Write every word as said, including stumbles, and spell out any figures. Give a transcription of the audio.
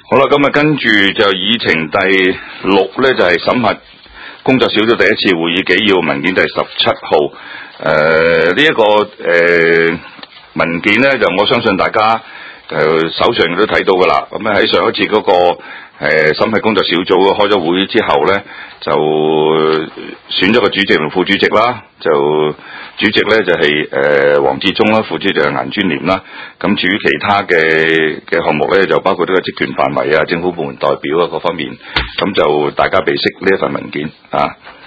好啦，咁啊跟住就議程第六咧，就係、是、審核工作小組第一次會議紀要文件第十七號。誒、呃，呢、這、一個誒、呃、文件咧，就我相信大家誒、呃、手上都睇到噶啦。咁咧喺上一次嗰、那個誒審核工作小組開咗會之後咧，就選咗個主席同副主席啦。就主席咧就係誒黃志忠啦，副主席係顏尊廉啦。咁至於其他嘅嘅項目咧，就包括呢個職權範圍啊、政府部門代表啊各方面，咁就大家備悉呢一份文件啊。